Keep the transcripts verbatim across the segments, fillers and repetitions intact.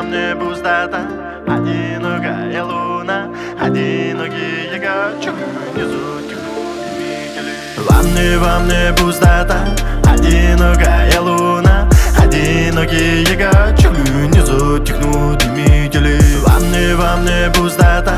мне пустота, одинокая луна, одинокий я чую внизу текут метели. Во мне, во мне пустота, одинокая луна, одинокий я чую внизу текут метели. Во мне, во мне пустота,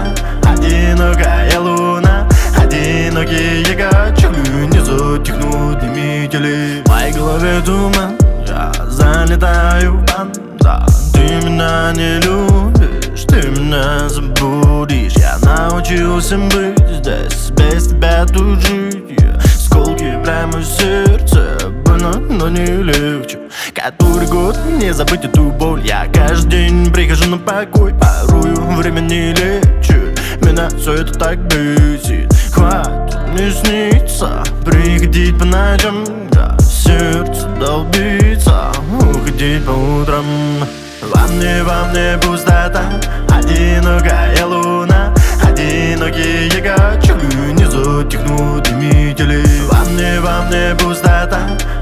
одинокая луна, одинокий я чую внизу текут метели. В моей голове туман, я залетаю в банза. Ты меня не любишь, ты меня забудешь. Я научился быть здесь, без тебя тут жить. Сколки прямо в сердце, больно, но не легче. Который год не забыть эту боль. Я каждый день прихожу на покой, порою время не лечит. Меня все это так бесит. Хватит мне снится, приходить по ночам, да сердце долбится, уходить по утрам. Во мне, во мне пустота, одинокая луна, одинокий я чую внизу текут метели. Во мне, во мне пустота,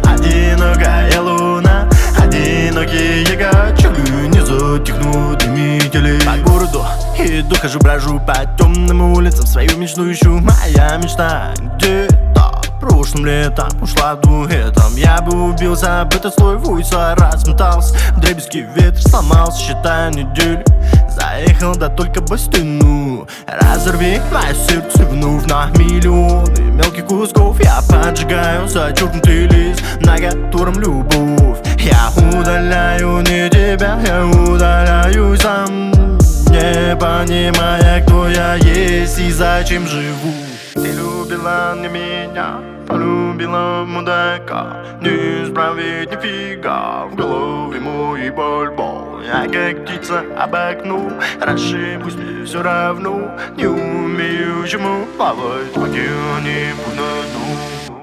одинокая луна, одинокий я чую внизу текут метели. По городу иду, хожу, брожу по темным улицам, свою мечту ищу. Моя мечта где-то прошлым летом ушла дуэтом. Я бы убился об этот слой вуйца, разметался вдребезги, ветер сломался, считая недели. Заехал, да только по стену. Разорви мое сердце вновь на миллионы мелких кусков. Я поджигаю зачеркнутый лист, на котором любовь. Я удаляю не тебя, я удаляю сам, не понимая, кто я есть и зачем живу. Ты любила не меня, полюбила мудака. Не исправить нифига, в голове мой боль, боль. Я как птица обогну, расшибусь, мне все равно. Не умею чему плавать, в океане на дну.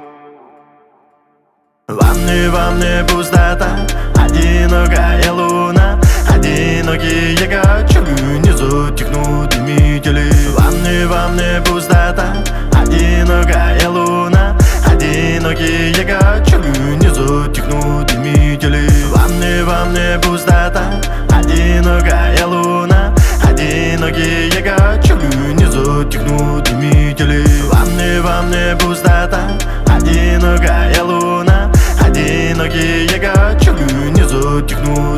Во мне, во мне пустота, одинокая луна, одинокий я чую внизу текут метели. Во мне, во мне пустота, одинокая луна, одинокий я чую внизу текут метели. Во мне, во мне пустота, одинокая луна, одинокий я чую внизу текут метели. Во мне, во мне пустота, одинокая луна, одинокий я чую внизу текут